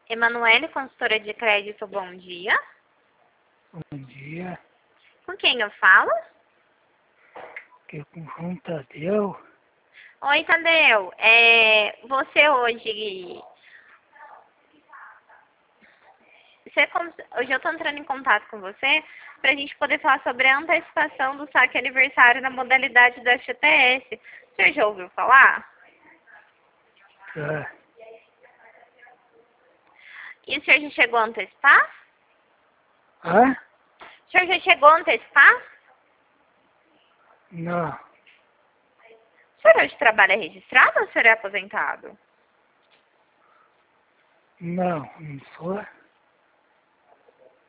Emanuele, consultora de crédito, bom dia. Bom dia, Com quem eu falo? que com João Tadeu. Oi, Tadeu. Você hoje... Hoje eu estou entrando em contato com você para a gente poder falar sobre a antecipação do saque aniversário na modalidade do FGTS. O senhor já ouviu falar? Tá. E o senhor já chegou a antecipar? Hã? O senhor já chegou a antecipar? Não, O senhor hoje trabalha registrado ou o senhor é aposentado? não sou.